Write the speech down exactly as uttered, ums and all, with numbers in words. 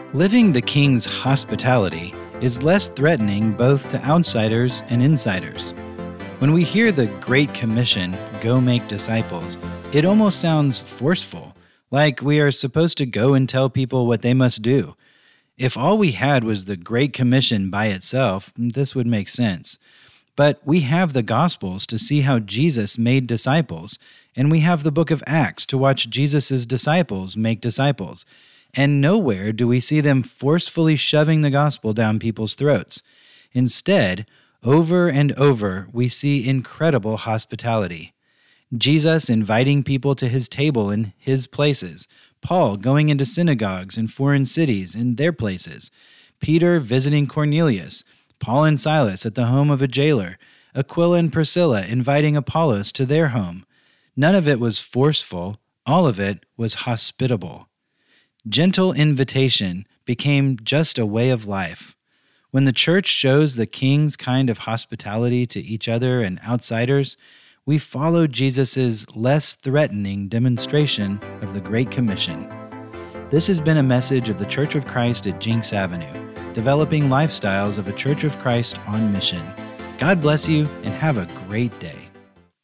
Living the King's hospitality is less threatening both to outsiders and insiders. When we hear the Great Commission, go make disciples, it almost sounds forceful, like we are supposed to go and tell people what they must do. If all we had was the Great Commission by itself, this would make sense. But we have the Gospels to see how Jesus made disciples, and we have the book of Acts to watch Jesus' disciples make disciples. And nowhere do we see them forcefully shoving the gospel down people's throats. Instead, over and over, we see incredible hospitality. Jesus inviting people to his table in his places, Paul going into synagogues in foreign cities in their places, Peter visiting Cornelius, Paul and Silas at the home of a jailer, Aquila and Priscilla inviting Apollos to their home. None of it was forceful, all of it was hospitable. Gentle invitation became just a way of life. When the church shows the King's kind of hospitality to each other and outsiders, we follow Jesus' less threatening demonstration of the Great Commission. This has been a message of the Church of Christ at Jinx Avenue, developing lifestyles of a Church of Christ on mission. God bless you and have a great day.